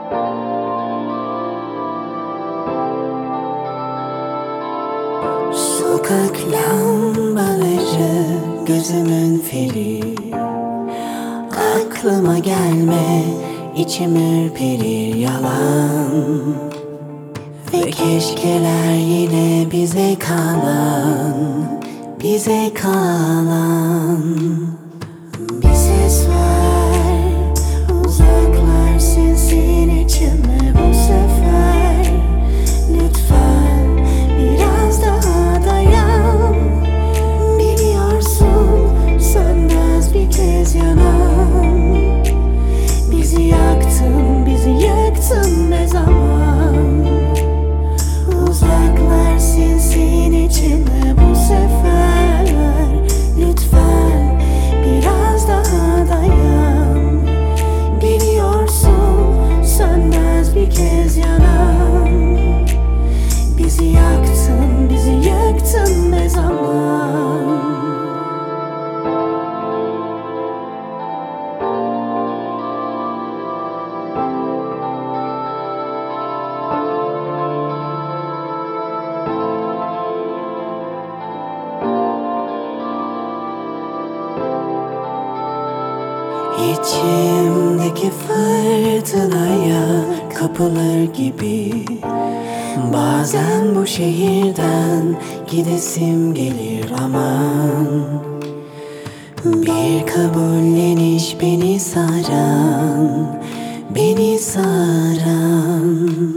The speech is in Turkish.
Sokak lambaları gözümün feri, aklıma gelme, içim ürperir yalan. Ve keşkeler yine bize kalan, bize kalan. Bir ses ver, uzaklar sinsin içime bu sefer. Lütfen biraz daha dayan. Biliyorsun sönmez bir kez yanan. Bizi yaktın, bizi yaktın ne zaman? Uzaklar sinsin içime bu sefer. Lütfen biraz daha dayan. Biliyorsun sönmez bir kez yanan. Bizi yaktın, bizi yaktın ne zaman? İçimdeki fırtınaya kapılır gibi bazen bu şehirden gidesim gelir aman. Bir kabulleniş beni saran, beni saran.